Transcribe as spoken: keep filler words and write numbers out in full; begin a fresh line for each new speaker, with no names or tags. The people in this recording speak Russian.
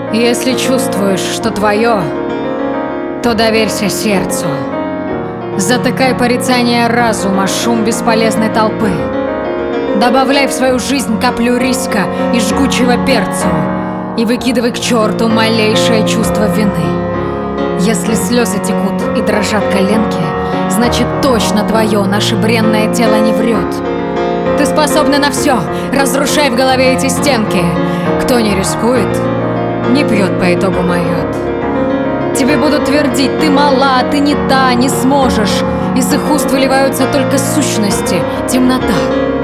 Если чувствуешь, что твое, то доверься сердцу. Затыкай порицание разума, шум бесполезной толпы. Добавляй в свою жизнь каплю риска и жгучего перцу и выкидывай к черту малейшее чувство вины. Если слезы текут и дрожат коленки, значит точно твое, наше бренное тело не врет. Ты способна на все, разрушай в голове эти стенки. Кто не рискует, не пьет, по итогу моет. Тебе будут твердить: ты мала, ты не та, не сможешь. Из их уст выливаются только сущности, темнота.